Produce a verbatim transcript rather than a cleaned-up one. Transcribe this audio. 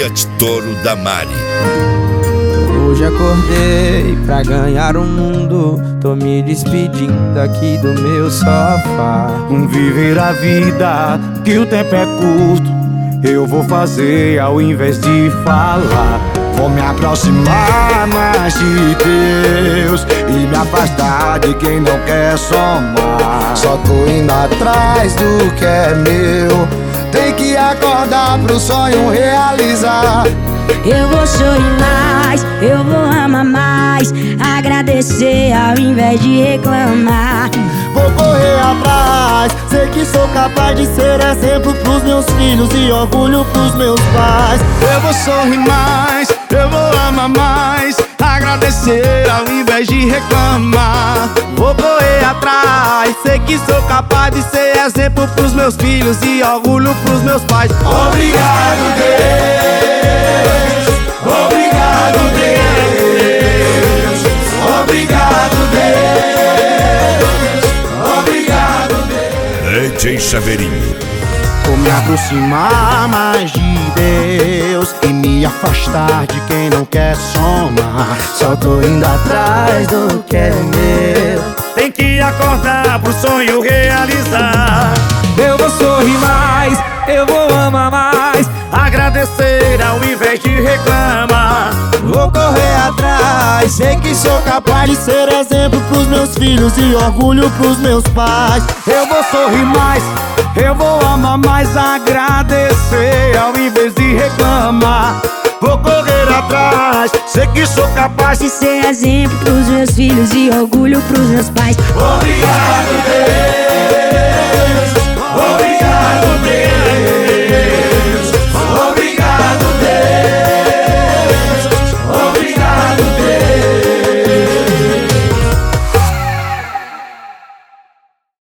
Fiat Toro da Mari. Hoje acordei pra ganhar o mundo, tô me despedindo aqui do meu sofá. Um viver a vida, que o tempo é curto, eu vou fazer ao invés de falar. Vou me aproximar mais de Deus e me afastar de quem não quer somar. Só tô indo atrás do que é meu, tem que acordar pro sonho realizar. Eu vou sorrir mais, eu vou amar mais, agradecer ao invés de reclamar. Vou correr atrás, sei que sou capaz de ser exemplo pros meus filhos e orgulho pros meus pais. Eu vou sorrir mais, eu vou amar mais, agradecer ao invés de reclamar. Vou correr atrás, sei que sou capaz de ser exemplo pros meus filhos e orgulho pros meus pais. Obrigado, Deus, obrigado, Deus, obrigado, Deus, obrigado, Deus. D J Chaveirinho. Vou me aproximar mais de Deus e me afastar de quem não quer somar. Só tô indo atrás do que é meu, tem que acordar pro sonho realizar. Eu vou sorrir mais, eu vou amar mais, agradecer ao invés de reclamar. Vou correr atrás, sei que sou capaz de ser exemplo pros meus filhos e orgulho pros meus pais. Eu vou sorrir mais, eu vou amar mais, agradecer ao invés de reclamar. Vou correr atrás, sei que sou capaz de ser exemplo pros meus filhos e orgulho pros meus pais. Obrigado, Deus.